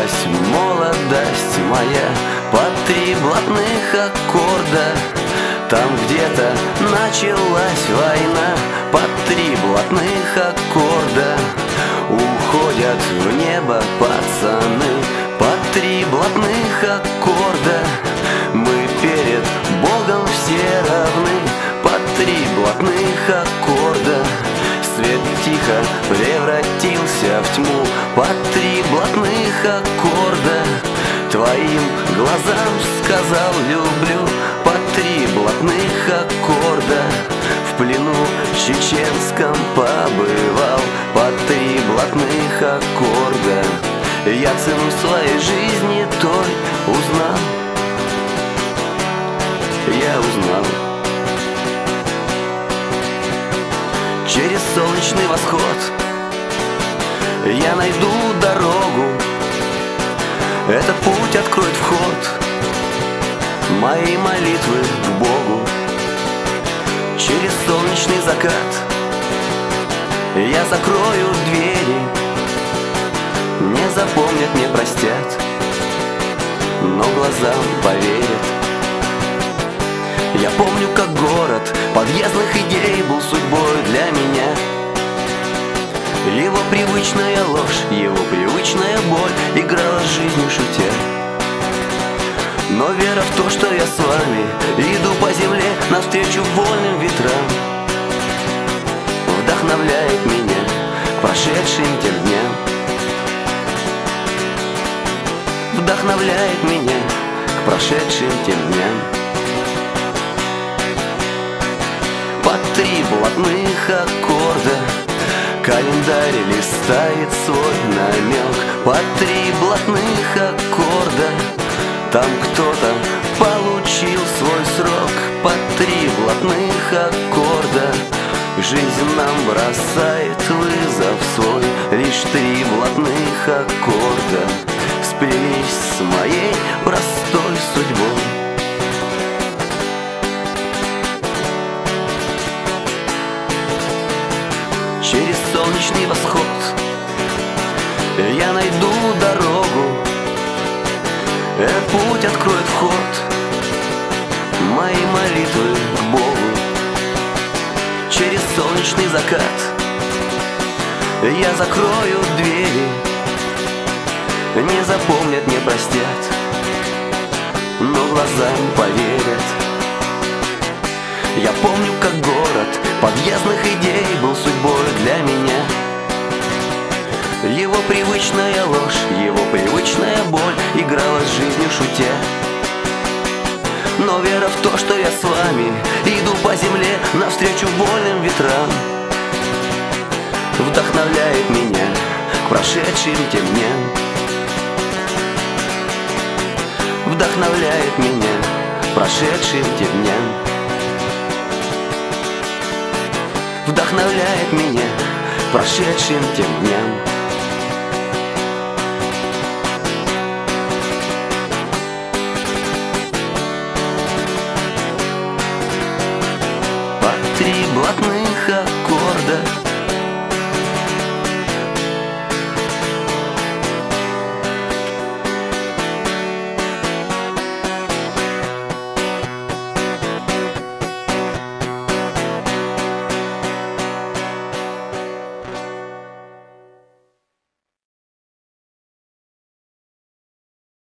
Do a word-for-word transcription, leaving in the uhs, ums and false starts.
Началась молодость моя под три блатных аккорда. Там где-то началась война под три блатных аккорда. Уходят в небо пацаны под три блатных аккорда. Мы перед Богом все равны под три блатных аккорда. Свет тихо превратился в тьму под три блатных аккорда. Твоим глазам сказал люблю под три блатных аккорда. В плену чеченском побывал под три блатных аккорда. Я цену своей жизни той узнал. Я узнал. Через солнечный восход я найду дорогу. Этот путь откроет вход моей молитвы к Богу. Через солнечный закат я закрою двери. Не запомнят, не простят, но глазам поверят. Я помню, как город подъездных идей был судьбой для меня. Его привычная ложь, его привычная боль играла с жизнью шутя. Но вера в то, что я с вами иду по земле навстречу вольным ветрам, вдохновляет меня к прошедшим тем дням. Вдохновляет меня к прошедшим тем дням. Под три блатных аккорда календарь листает свой намек. Под три блатных аккорда там кто-то получил свой срок. Под три блатных аккорда жизнь нам бросает вызов свой. Лишь три блатных аккорда сплелись с моей простой судьбой. Через солнечный восход я найду дорогу. Этот путь откроет вход моей молитвы к Богу. Через солнечный закат я закрою двери. Не запомнят, не простят, но глазам поверят. Я помню, как город подъездных идей был судьбой для меня. Его привычная ложь, его привычная боль играла с жизнью шутя. Но вера в то, что я с вами иду по земле навстречу вольным ветрам, вдохновляет меня к прошедшим тем дням. Вдохновляет меня к прошедшим тем дням. Вдохновляет меня к прошедшим тем дням.